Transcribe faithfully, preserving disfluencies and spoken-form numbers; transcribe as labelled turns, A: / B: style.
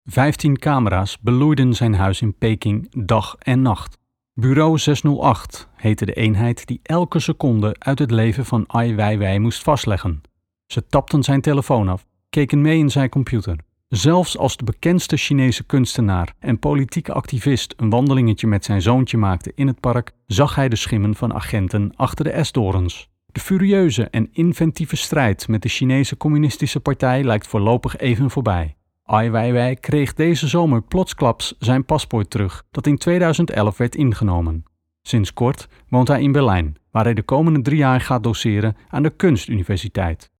A: Vijftien camera's beloeiden zijn huis in Peking dag en nacht. Bureau zeshonderd acht heette de eenheid die elke seconde uit het leven van Ai Weiwei moest vastleggen. Ze tapten zijn telefoon af, keken mee in zijn computer. Zelfs als de bekendste Chinese kunstenaar en politieke activist een wandelingetje met zijn zoontje maakte in het park, zag hij de schimmen van agenten achter de esdorens. De furieuze en inventieve strijd met de Chinese Communistische Partij lijkt voorlopig even voorbij. Ai Weiwei kreeg deze zomer plotsklaps zijn paspoort terug, dat in tweeduizend elf werd ingenomen. Sinds kort woont hij in Berlijn, waar hij de komende drie jaar gaat doseren aan de Kunstuniversiteit.